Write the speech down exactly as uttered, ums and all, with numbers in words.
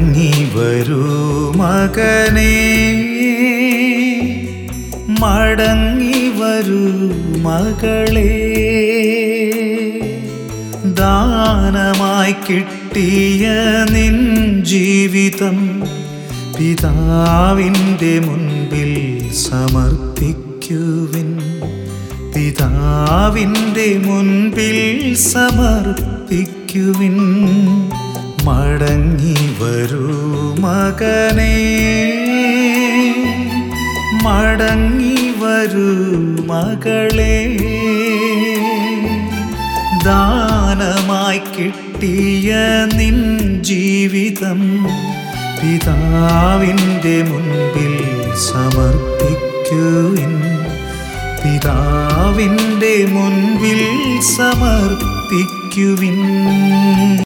മടങ്ങി വരൂ മകനേ, മടങ്ങി വരൂ മകളേ. ദാനമായി കിട്ടിയ നിൻ ജീവിതം പിതാവിൻ്റെ മുൻപിൽ സമർപ്പിക്കുവിൻ, പിതാവിൻ്റെ മുൻപിൽ സമർപ്പിക്കുവിൻ. മടങ്ങി വരൂ മകനേ, മടങ്ങി വരൂ മകളേ. ദാനമായി കിട്ടിയ നിൻ ജീവിതം പിതാവിൻ്റെ മുൻപിൽ സമർപ്പിക്കുവിൻ, പിതാവിൻ്റെ മുൻപിൽ സമർപ്പിക്കുവിൻ.